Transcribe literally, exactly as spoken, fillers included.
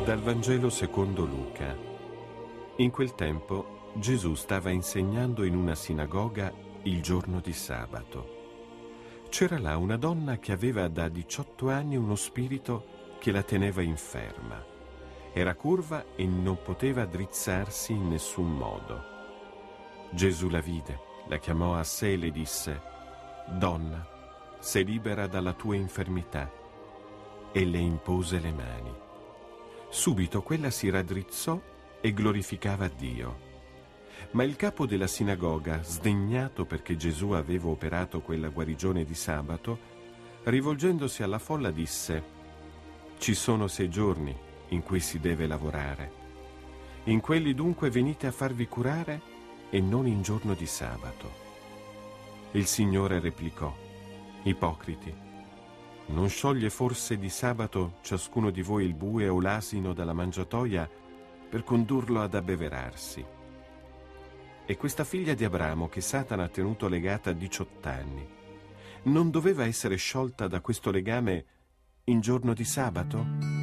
Dal Vangelo secondo Luca. In quel tempo Gesù stava insegnando in una sinagoga il giorno di sabato. C'era là una donna che aveva da diciotto anni uno spirito che la teneva inferma. Era curva e non poteva drizzarsi in nessun modo. Gesù la vide, la chiamò a sé e le disse: «Donna, sei libera dalla tua infermità», e le impose le mani. Subito quella si raddrizzò e glorificava Dio. Ma il capo della sinagoga, sdegnato perché Gesù aveva operato quella guarigione di sabato, rivolgendosi alla folla disse: «Ci sono sei giorni in cui si deve lavorare. In quelli dunque venite a farvi curare e non in giorno di sabato». Il Signore replicò: «Ipocriti, non scioglie forse di sabato ciascuno di voi il bue o l'asino dalla mangiatoia per condurlo ad abbeverarsi? E questa figlia di Abramo che Satana ha tenuto legata diciotto anni, non doveva essere sciolta da questo legame in giorno di sabato?»